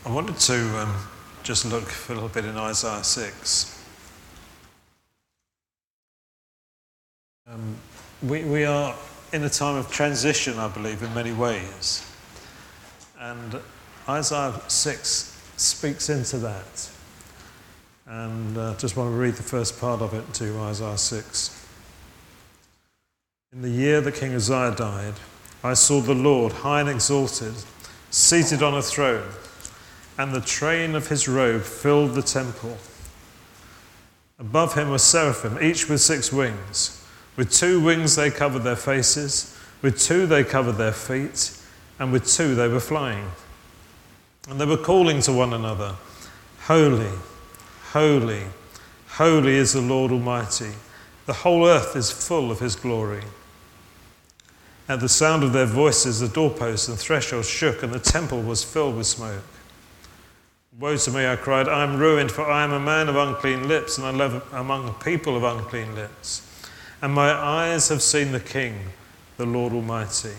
I wanted to just look for a little bit in Isaiah 6. We are in a time of transition, I believe, in many ways. And Isaiah 6 speaks into that. And I just want to read the first part of it to Isaiah 6. In the year that King Uzziah died, I saw the Lord high and exalted, seated on a throne, and the train of his robe filled the temple. Above him were seraphim, each with 6 wings. With 2 wings they covered their faces, with 2 they covered their feet, and with 2 they were flying. And they were calling to one another, Holy, holy, holy is the Lord Almighty. The whole earth is full of his glory. At the sound of their voices, the doorposts and thresholds shook, and the temple was filled with smoke. Woe to me, I cried, I am ruined, for I am a man of unclean lips, and I live among a people of unclean lips. And my eyes have seen the King, the Lord Almighty.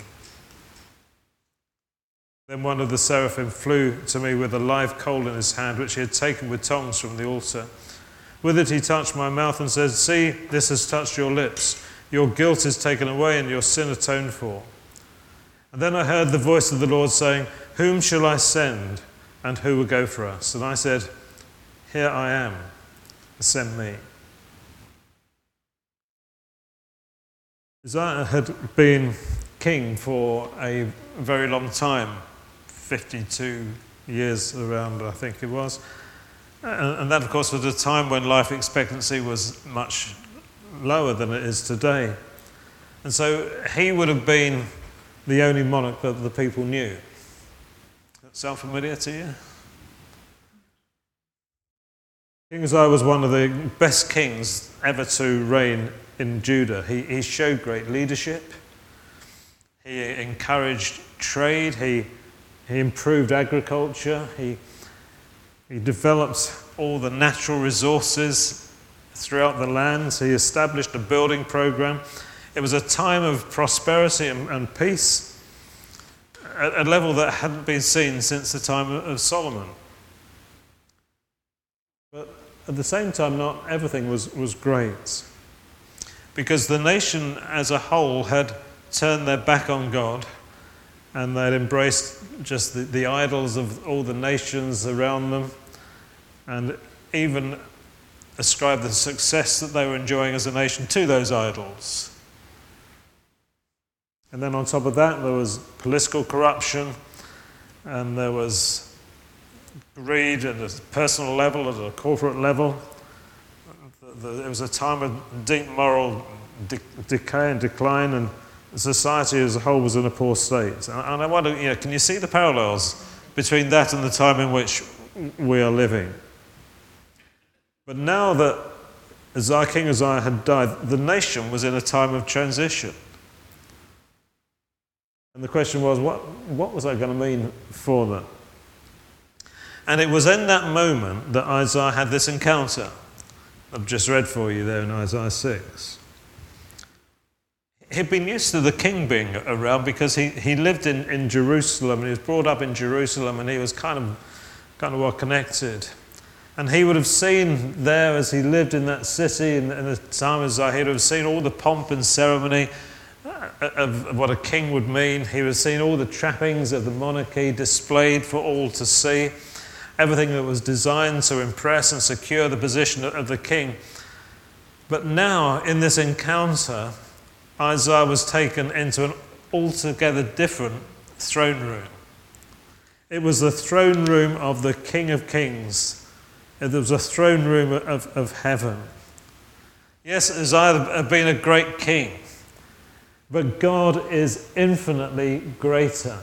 Then one of the seraphim flew to me with a live coal in his hand, which he had taken with tongs from the altar. With it he touched my mouth and said, See, this has touched your lips. Your guilt is taken away and your sin atoned for. And then I heard the voice of the Lord saying, Whom shall I send, and who will go for us? And I said, Here I am, send me. Uzziah had been king for a very long time, 52 years around, I think it was. And that, of course, was a time when life expectancy was much lower than it is today. And so he would have been the only monarch that the people knew. Does that sound familiar to you? King Uzziah was one of the best kings ever to reign in Judah. He showed great leadership. He encouraged trade. He improved agriculture. He developed all the natural resources throughout the lands. He established a building program. It was a time of prosperity and peace at a level that hadn't been seen since the time of Solomon. But at the same time, not everything was great, because the nation as a whole had turned their back on God, and they'd embraced just the idols of all the nations around them, and even ascribed the success that they were enjoying as a nation to those idols. And then on top of that, there was political corruption, and there was greed at a personal level, at a corporate level. It was a time of deep moral decay and decline, and society as a whole was in a poor state. And I wonder, can you see the parallels between that and the time in which we are living? But now that King Uzziah had died, the nation was in a time of transition. And the question was, what was that going to mean for them? And it was in that moment that Isaiah had this encounter I've just read for you there in Isaiah 6. He'd been used to the king being around because he lived in Jerusalem, and he was brought up in Jerusalem, and he was kind of well connected. And he would have seen there, as he lived in that city in the time of Uzziah, he would have seen all the pomp and ceremony of what a king would mean. He would have seen all the trappings of the monarchy displayed for all to see, everything that was designed to impress and secure the position of the king. But now, in this encounter, Isaiah was taken into an altogether different throne room. It was the throne room of the King of Kings. It was a throne room of heaven. Yes, Uzziah had been a great king, but God is infinitely greater.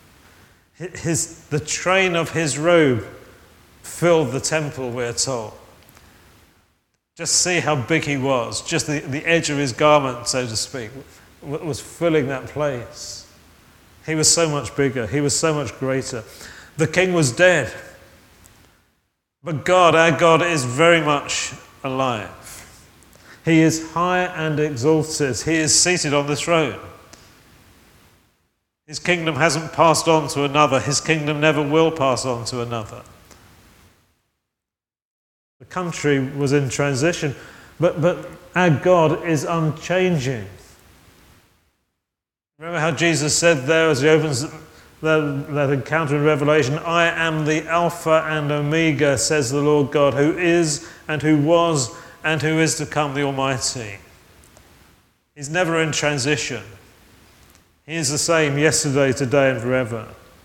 The train of his robe filled the temple, we're told. Just see how big he was. Just the edge of his garment, so to speak, was filling that place. He was so much bigger. He was so much greater. The king was dead. But God, our God, is very much alive. He is high and exalted. He is seated on the throne. His kingdom hasn't passed on to another. His kingdom never will pass on to another. The country was in transition, but our God is unchanging. Remember how Jesus said there as he opens that encounter in Revelation, I am the Alpha and Omega, says the Lord God, who is and who was and who is to come, the Almighty. He's never in transition. He is the same yesterday, today and forever.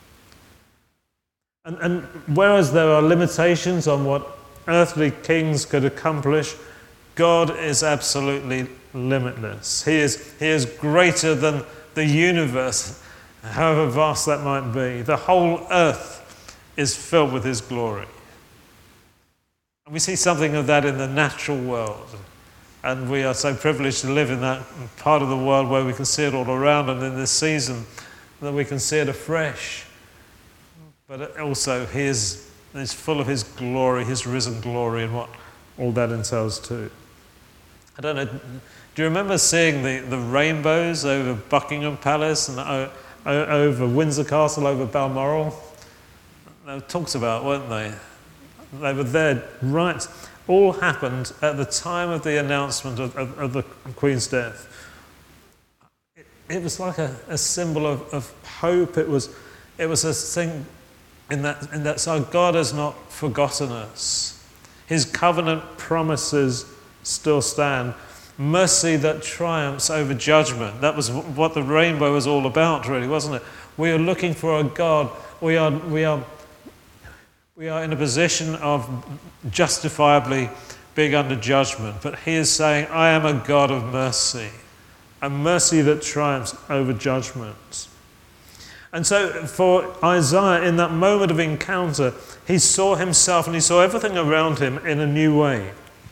And whereas there are limitations on what earthly kings could accomplish, God is absolutely limitless. He is greater than the universe, however vast that might be. The whole earth is filled with his glory. And we see something of that in the natural world. And we are so privileged to live in that part of the world where we can see it all around, and in this season that we can see it afresh. But also he is full of his glory, his risen glory, and what all that entails too. I don't know, do you remember seeing the rainbows over Buckingham Palace and over Windsor Castle, over Balmoral? They were talked about, weren't they? They were there, right. All happened at the time of the announcement of the Queen's death. It was like a symbol of hope. It was a thing in that so God has not forgotten us. His covenant promises still stand. Mercy that triumphs over judgment. That was what the rainbow was all about, really, wasn't it? We are looking for a God. We are in a position of justifiably being under judgment, but he is saying, I am a God of mercy, a mercy that triumphs over judgment. And so for Isaiah, in that moment of encounter, he saw himself and he saw everything around him in a new way.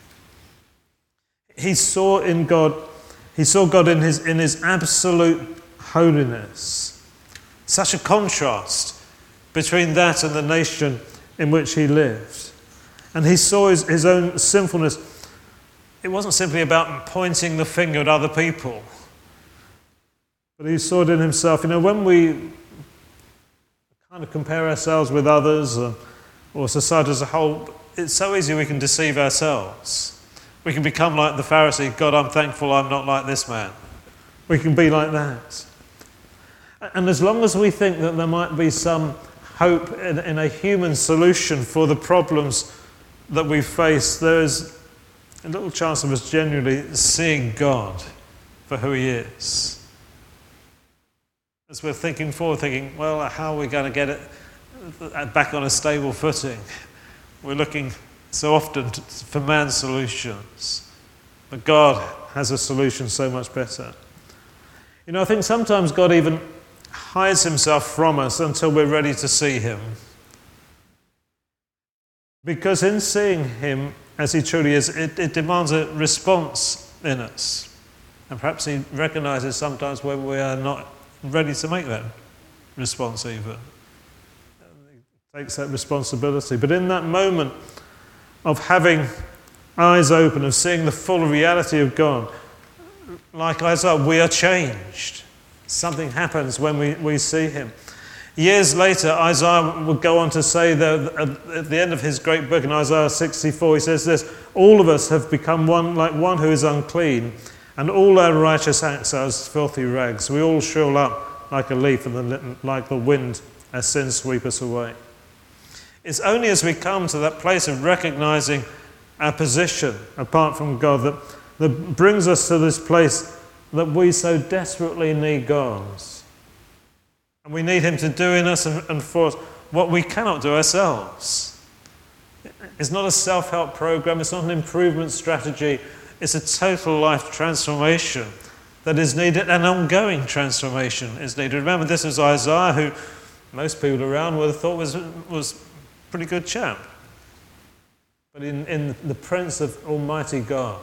He saw God in his absolute holiness. Such a contrast between that and the nation in which he lived. And he saw his own sinfulness. It wasn't simply about pointing the finger at other people, but he saw it in himself. You know, when we kind of compare ourselves with others or society as a whole, it's so easy we can deceive ourselves. We can become like the Pharisee, God, I'm thankful I'm not like this man. We can be like that. And as long as we think that there might be some hope in a human solution for the problems that we face, there is a little chance of us genuinely seeing God for who he is. As we're thinking forward, well, how are we going to get it back on a stable footing? We're looking so often for man's solutions. But God has a solution so much better. You know, I think sometimes God even hides himself from us until we're ready to see him. Because in seeing him as he truly is, it demands a response in us. And perhaps he recognizes sometimes when we are not ready to make that response even. He takes that responsibility. But in that moment of having eyes open, of seeing the full reality of God, like Isaiah, we are changed. Something happens when we see him. Years later, Isaiah would go on to say that at the end of his great book in Isaiah 64, he says this, all of us have become one like one who is unclean, and all our righteous acts are as filthy rags. We all shrivel up like a leaf, and like the wind, our sins sweep us away. It's only as we come to that place of recognizing our position apart from God that brings us to this place that we so desperately need God. And we need him to do in us and for us what we cannot do ourselves. It's not a self-help program, it's not an improvement strategy, it's a total life transformation that is needed, an ongoing transformation is needed. Remember, this is Isaiah, who most people around would have thought was a pretty good chap. But in the presence of Almighty God,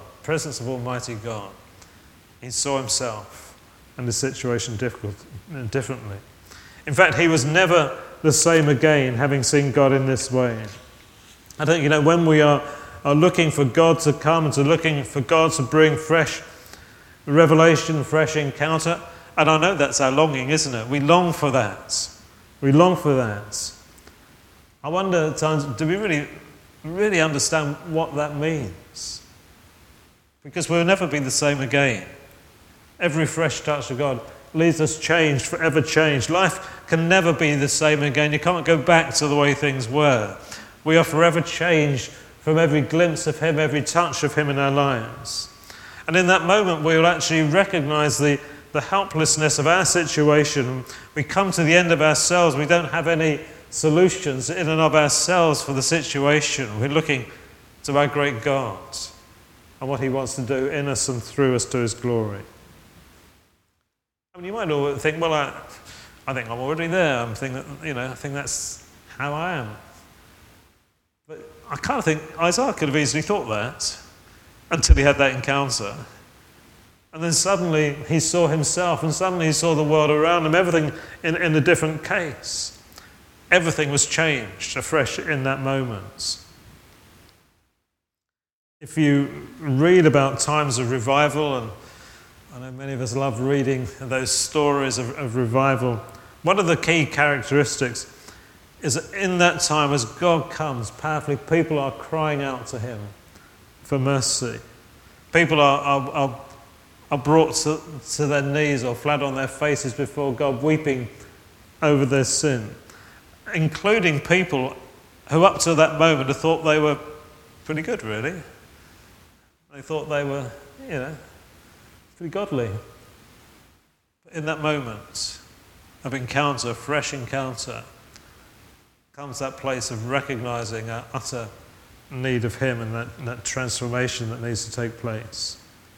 he saw himself and the situation differently. In fact, he was never the same again, having seen God in this way. I think, when we are looking for God to come and looking for God to bring fresh revelation, fresh encounter, And I know that's our longing, isn't it? We long for that. We long for that. I wonder at times, do we really understand what that means? Because we'll never be the same again. Every fresh touch of God leaves us changed, forever changed. Life can never be the same again. You can't go back to the way things were. We are forever changed from every glimpse of Him, every touch of Him in our lives. And in that moment, we'll actually recognise the helplessness of our situation. We come to the end of ourselves. We don't have any solutions in and of ourselves for the situation. We're looking to our great God and what He wants to do in us and through us to His glory. I mean, you might all think, well, I think I'm already there. I think that's how I am. But I kind of think Isaiah could have easily thought that until he had that encounter. And then suddenly he saw himself, and suddenly he saw the world around him, everything in a different case. Everything was changed afresh in that moment. If you read about times of revival, and I know many of us love reading those stories of revival, one of the key characteristics is that in that time, as God comes powerfully, people are crying out to Him for mercy. People are brought to their knees or flat on their faces before God, weeping over their sin, including people who up to that moment had thought they were pretty good, really. They thought they were, pretty godly. But in that moment of encounter, fresh encounter, comes that place of recognising our utter need of Him and that transformation that needs to take place.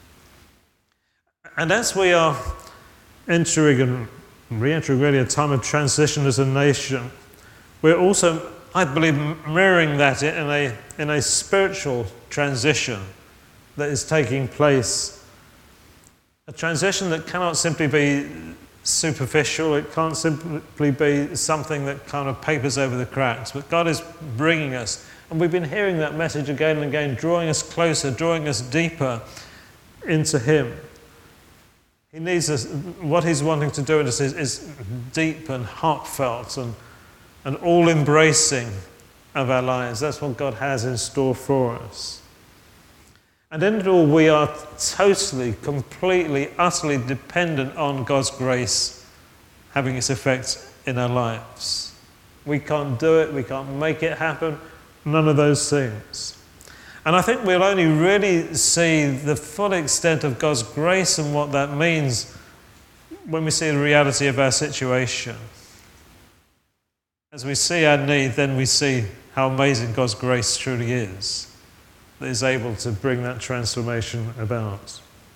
And as we are entering and re-entering really a time of transition as a nation, we're also, I believe, mirroring that in a spiritual transition that is taking place. A transition that cannot simply be superficial, it can't simply be something that kind of papers over the cracks, but God is bringing us, and we've been hearing that message again and again, drawing us closer, drawing us deeper into Him. He needs us, what He's wanting to do in us is deep and heartfelt and all-embracing of our lives. That's what God has in store for us. And in it all, we are totally, completely, utterly dependent on God's grace having its effect in our lives. We can't do it, we can't make it happen, none of those things. And I think we'll only really see the full extent of God's grace and what that means when we see the reality of our situation. As we see our need, then we see how amazing God's grace truly is, that is able to bring that transformation about.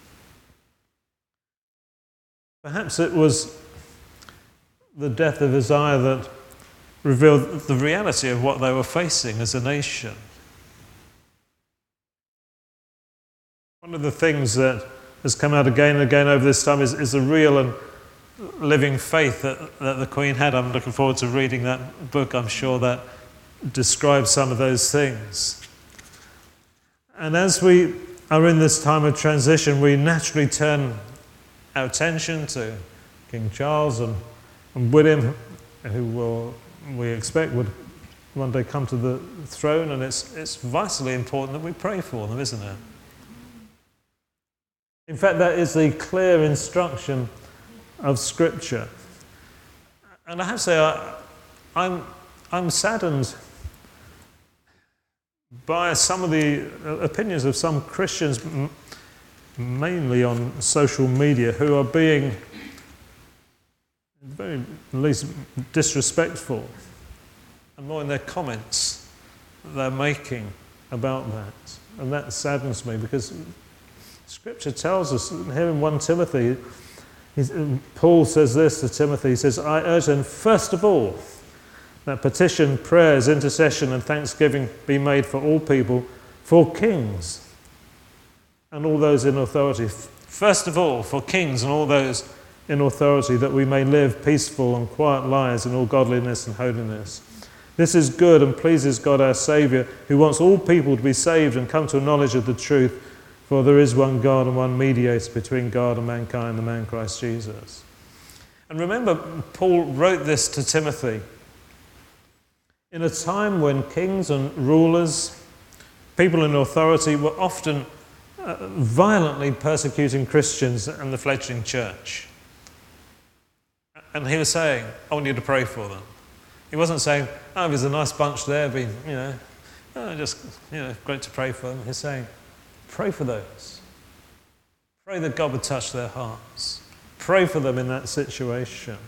Perhaps it was the death of Uzziah that revealed the reality of what they were facing as a nation. One of the things that has come out again and again over this time is the real and living faith that the Queen had. I'm looking forward to reading that book. I'm sure that describes some of those things. And as we are in this time of transition, we naturally turn our attention to King Charles and William, who we expect would one day come to the throne, and it's vitally important that we pray for them, isn't it? In fact, that is the clear instruction of Scripture. And I have to say, I'm saddened by some of the opinions of some Christians, mainly on social media, who are being, at the very least, disrespectful, and more in their comments that they're making about that. And that saddens me, because Scripture tells us here in 1 Timothy, Paul says this to Timothy, he says, I urge then, first of all, that petition, prayers, intercession and thanksgiving be made for all people, for kings and all those in authority. First of all, for kings and all those in authority, that we may live peaceful and quiet lives in all godliness and holiness. This is good and pleases God our Saviour, who wants all people to be saved and come to a knowledge of the truth. For there is one God and one mediator between God and mankind, the man Christ Jesus. And remember, Paul wrote this to Timothy in a time when kings and rulers, people in authority, were often violently persecuting Christians and the fledgling church. And he was saying, I want you to pray for them. He wasn't saying, oh, there's a nice bunch there, great to pray for them. He's saying, pray for those. Pray that God would touch their hearts. Pray for them in that situation.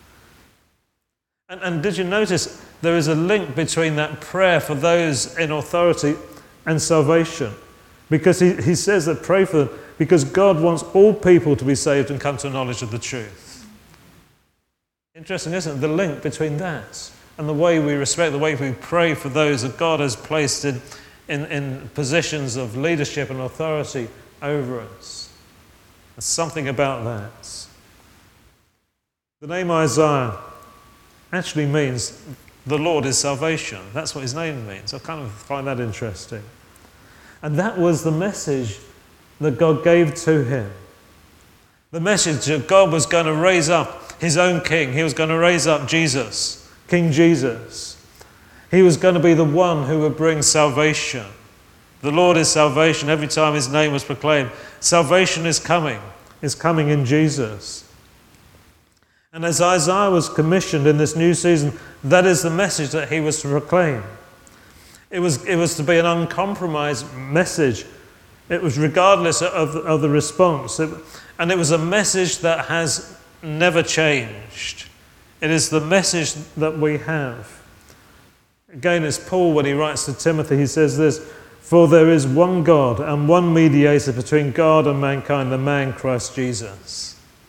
And did you notice there is a link between that prayer for those in authority and salvation? Because he says that pray for them because God wants all people to be saved and come to a knowledge of the truth. Interesting, isn't it? The link between that and the way we respect, the way we pray for those that God has placed in positions of leadership and authority over us. There's something about that. The name Isaiah actually means the Lord is salvation. That's what his name means. I kind of find that interesting. And that was the message that God gave to him. The message that God was going to raise up his own king. He was going to raise up Jesus, King Jesus. He was going to be the one who would bring salvation. The Lord is salvation. Every time his name was proclaimed, salvation is coming in Jesus. And as Isaiah was commissioned in this new season, that is the message that he was to proclaim. It was to be an uncompromised message. It was regardless of the response. And it was a message that has never changed. It is the message that we have. Again, as Paul, when he writes to Timothy, he says this, for there is one God and one mediator between God and mankind, the man Christ Jesus.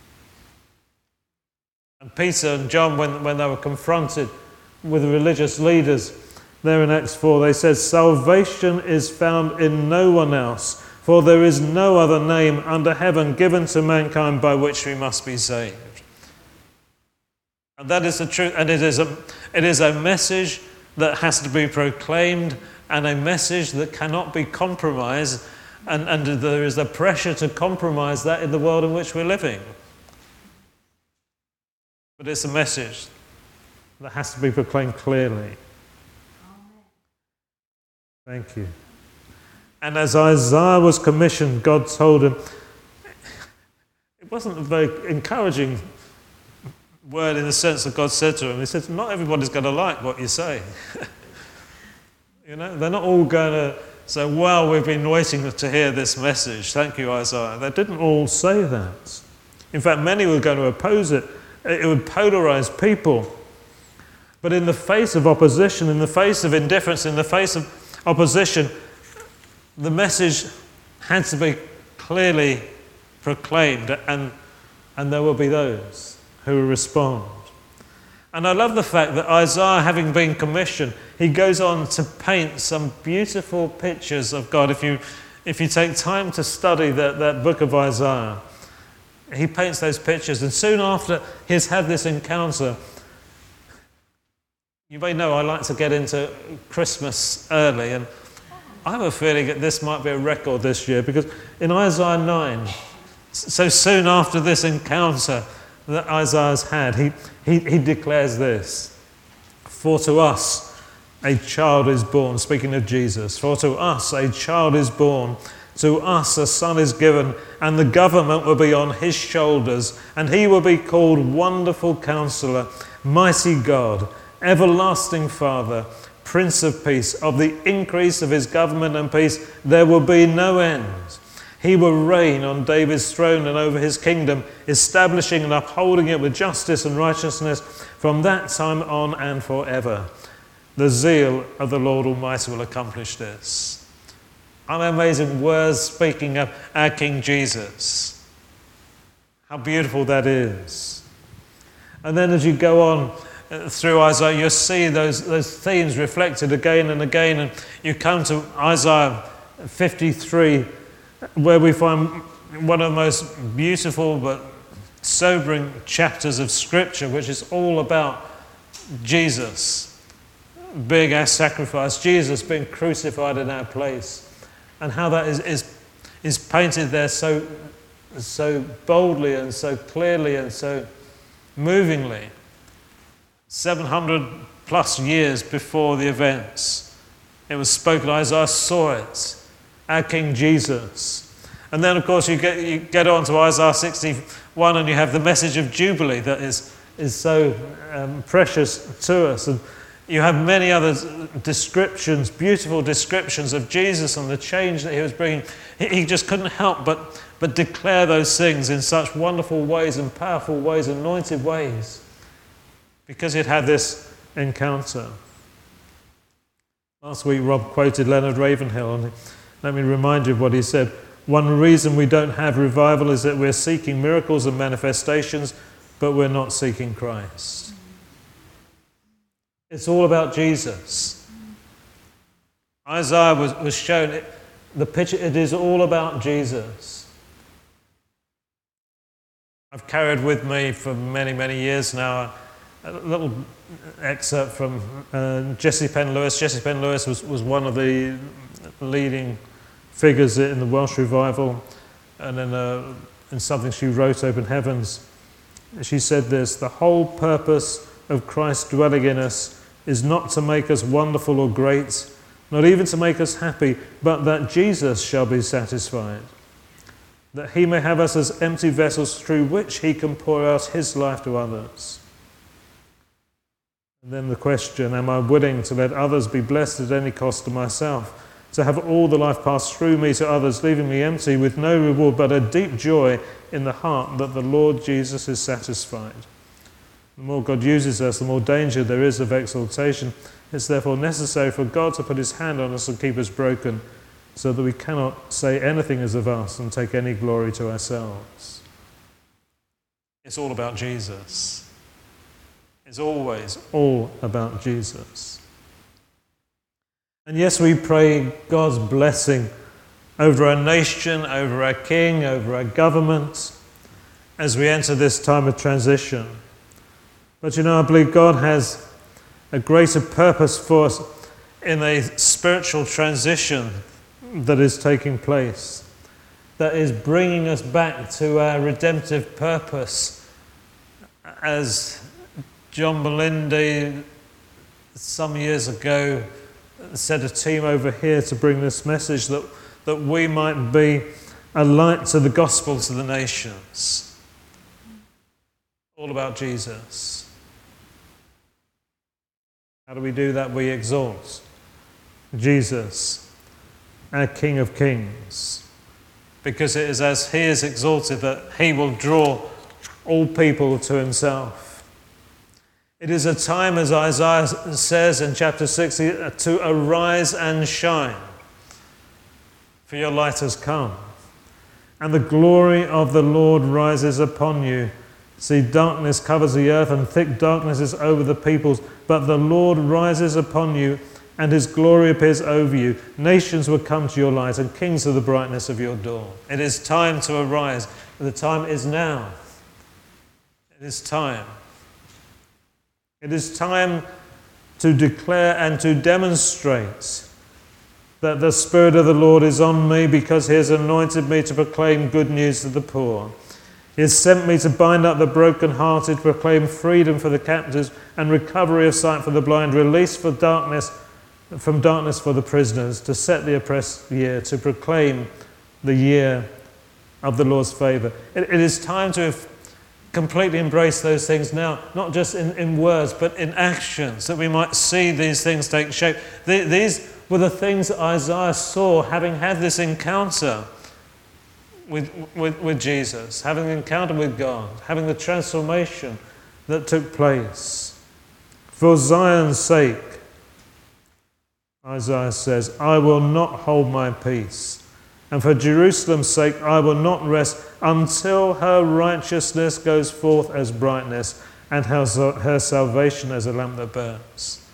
And Peter and John, when they were confronted with the religious leaders, there in Acts 4, they said, salvation is found in no one else, for there is no other name under heaven given to mankind by which we must be saved. And that is the truth, and it is a message that has to be proclaimed and a message that cannot be compromised, and there is a pressure to compromise that in the world in which we're living. But it's a message that has to be proclaimed clearly. Thank you. And as Isaiah was commissioned, God told him, it wasn't a very encouraging word in the sense that God said to him. He said, not everybody's going to like what you say. They're not all going to say, well, we've been waiting to hear this message. Thank you, Isaiah. They didn't all say that. In fact, many were going to oppose it. It would polarize people. But in the face of opposition, in the face of indifference, in the face of opposition, the message had to be clearly proclaimed, and there will be those who will respond. And I love the fact that Isaiah, having been commissioned, he goes on to paint some beautiful pictures of God. If you take time to study that book of Isaiah, he paints those pictures, and soon after he's had this encounter, you may know I like to get into Christmas early, and I have a feeling that this might be a record this year, because in Isaiah 9, so soon after this encounter that Isaiah's had, he declares this, for to us a child is born, speaking of Jesus, for to us a child is born, to us a son is given, and the government will be on his shoulders, and he will be called Wonderful Counselor, Mighty God, Everlasting Father, Prince of Peace. Of the increase of his government and peace there will be no end. He will reign on David's throne and over his kingdom, establishing and upholding it with justice and righteousness from that time on and forever. The zeal of the Lord Almighty will accomplish this. Amazing words speaking of our King Jesus. How beautiful that is. And then as you go on through Isaiah, you'll see those themes reflected again and again. And you come to Isaiah 53, where we find one of the most beautiful but sobering chapters of Scripture, which is all about Jesus being our sacrifice, Jesus being crucified in our place. And how that is painted there so boldly and so clearly and so movingly, 700 plus years before the events. It was spoken, Isaiah saw it, our King Jesus. And then, of course, you get on to Isaiah 61 and you have the message of Jubilee that is so precious to us. And you have many other descriptions, beautiful descriptions of Jesus and the change that he was bringing. He just couldn't help but declare those things in such wonderful ways and powerful ways, anointed ways, because he'd had this encounter. Last week, Rob quoted Leonard Ravenhill, and let me remind you of what he said. One reason we don't have revival is that we're seeking miracles and manifestations, but we're not seeking Christ. It's all about Jesus. Isaiah was shown the picture. It is all about Jesus. I've carried with me for many, many years now a little excerpt from Jessie Penn Lewis. Jessie Penn Lewis was one of the leading figures in the Welsh revival, and in something she wrote, Open Heavens, she said this: the whole purpose of Christ dwelling in us is not to make us wonderful or great, not even to make us happy, but that Jesus shall be satisfied, that he may have us as empty vessels through which he can pour out his life to others. And then the question, am I willing to let others be blessed at any cost to myself? To have all the life pass through me to others, leaving me empty with no reward but a deep joy in the heart that the Lord Jesus is satisfied. The more God uses us, the more danger there is of exaltation. It's therefore necessary for God to put his hand on us and keep us broken, so that we cannot say anything is of us and take any glory to ourselves. It's all about Jesus. It's always all about Jesus. And yes, we pray God's blessing over our nation, over our king, over our government, as we enter this time of transition. But I believe God has a greater purpose for us in a spiritual transition that is taking place, that is bringing us back to our redemptive purpose. As John Melindy some years ago set a team over here to bring this message, that we might be a light to the gospel to the nations. All about Jesus. How do we do that? We exalt Jesus, our King of Kings, because it is as he is exalted that he will draw all people to himself. It is a time, as Isaiah says in chapter 60, to arise and shine, for your light has come, and the glory of the Lord rises upon you. See, darkness covers the earth, and thick darkness is over the peoples, but the Lord rises upon you, and his glory appears over you. Nations will come to your light, and kings to the brightness of your dawn. It is time to arise. The time is now. It is time. It is time to declare and to demonstrate that the Spirit of the Lord is on me, because he has anointed me to proclaim good news to the poor. He has sent me to bind up the brokenhearted, proclaim freedom for the captives and recovery of sight for the blind, release from darkness for the prisoners, to set the oppressed year, to proclaim the year of the Lord's favour. It is time to completely embrace those things now, not just in words, but in actions, that we might see these things take shape. These were the things that Isaiah saw, having had this encounter with Jesus, having an encounter with God, having the transformation that took place. For Zion's sake, Isaiah says, I will not hold my peace. And for Jerusalem's sake, I will not rest until her righteousness goes forth as brightness, and her salvation as a lamp that burns.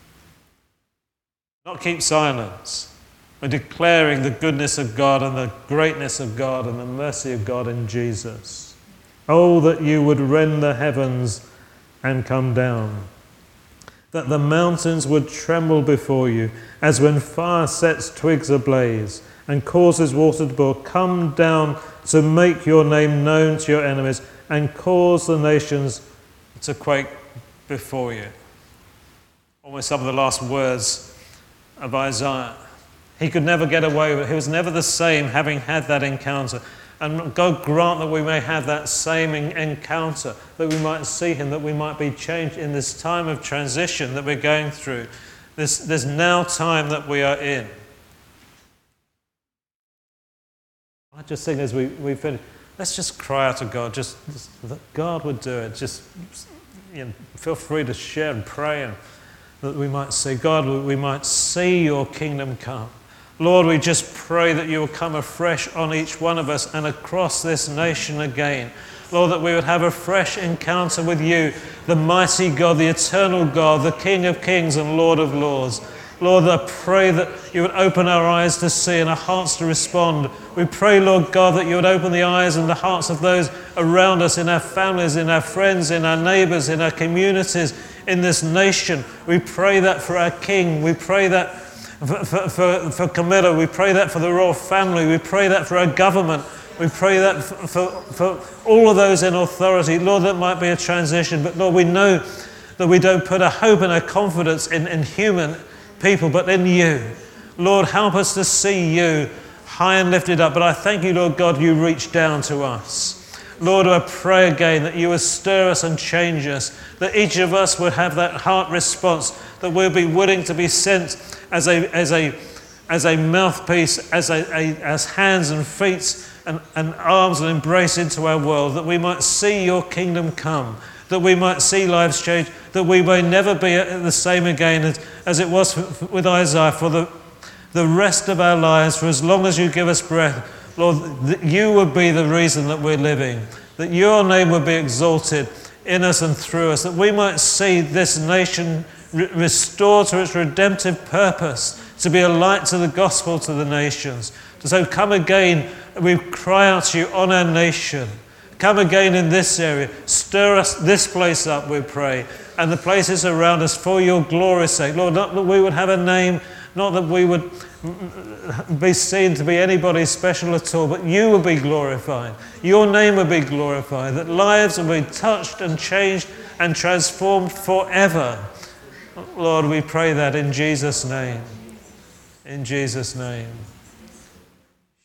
Not keep silence. We're declaring the goodness of God and the greatness of God and the mercy of God in Jesus. Oh, that you would rend the heavens and come down, that the mountains would tremble before you, as when fire sets twigs ablaze and causes water to boil. Come down to make your name known to your enemies, and cause the nations to quake before you. Almost some of the last words of Isaiah. He could never get away with it. He was never the same having had that encounter. And God grant that we may have that same encounter, that we might see him, that we might be changed in this time of transition that we're going through, this now time that we are in. I just think as we finish, let's just cry out to God, just that God would do it. Just feel free to share and pray, and that we might see, God, we might see your kingdom come. Lord, we just pray that you will come afresh on each one of us and across this nation again. Lord, that we would have a fresh encounter with you, the mighty God, the eternal God, the King of kings and Lord of lords. Lord, I pray that you would open our eyes to see and our hearts to respond. We pray, Lord God, that you would open the eyes and the hearts of those around us, in our families, in our friends, in our neighbours, in our communities, in this nation. We pray that for our King. We pray that for Camilla. We pray that for the royal family. We pray that for our government. We pray that for all of those in authority. Lord, that might be a transition, but Lord, we know that we don't put our hope and our confidence in human people, but in you. Lord, help us to see you high and lifted up. But I thank you, Lord God, you reach down to us. Lord, I pray again that you would stir us and change us, that each of us would have that heart response, that we'll be willing to be sent as a mouthpiece, as hands and feet and arms and embrace into our world, that we might see your kingdom come, that we might see lives change, that we may never be the same again as it was with Isaiah for the rest of our lives, for as long as you give us breath. Lord, that you would be the reason that we're living, that your name would be exalted in us and through us, that we might see this nation restored to its redemptive purpose, to be a light to the gospel to the nations. So come again, we cry out to you on our nation. Come again in this area. Stir us this place up, we pray, and the places around us for your glory's sake. Lord, not that we would have a name, not that we would be seen to be anybody special at all, but you will be glorified. Your name will be glorified, that lives will be touched and changed and transformed forever. Lord, we pray that in Jesus' name. In Jesus' name.